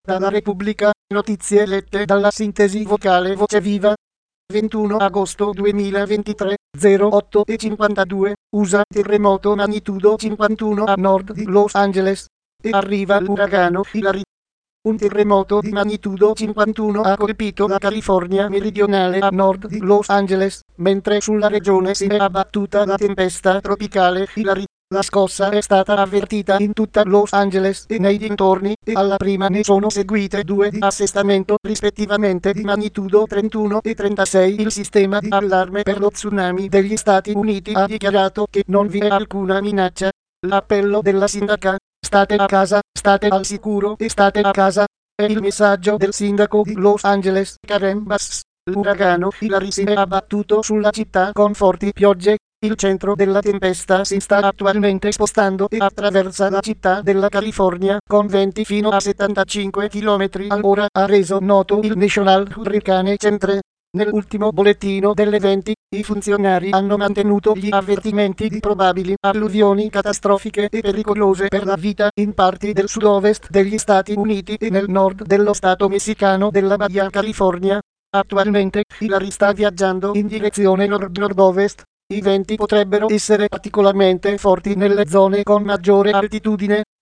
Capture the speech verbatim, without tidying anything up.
Dalla Repubblica, notizie lette dalla sintesi vocale Voce Viva. ventuno agosto duemilaventitré, zero otto e cinquantadue, U S A, terremoto magnitudo cinquantuno a nord di Los Angeles. E arriva l'uragano Hilary. Un terremoto di magnitudo cinquantuno ha colpito la California meridionale a nord di Los Angeles, mentre sulla regione si è abbattuta la tempesta tropicale Hilary. La scossa è stata avvertita in tutta Los Angeles e nei dintorni, e alla prima ne sono seguite due di assestamento rispettivamente di magnitudo trentuno e trentasei. Il sistema di allarme per lo tsunami degli Stati Uniti ha dichiarato che non vi è alcuna minaccia. L'appello della sindaca, state a casa, state al sicuro e state a casa, è il messaggio del sindaco di Los Angeles, Karen Bass. L'uragano Hilary si è abbattuto sulla città con forti piogge. Il centro della tempesta si sta attualmente spostando e attraversa la città della California con venti fino a settantacinque chilometri all'ora, ha reso noto il National Hurricane Center. Nell'ultimo bollettino dell'eventi, i funzionari hanno mantenuto gli avvertimenti di probabili alluvioni catastrofiche e pericolose per la vita in parti del sud-ovest degli Stati Uniti e nel nord dello stato messicano della Baja California. Attualmente, Hilary sta viaggiando in direzione nord-nord-ovest. I venti potrebbero essere particolarmente forti nelle zone con maggiore altitudine,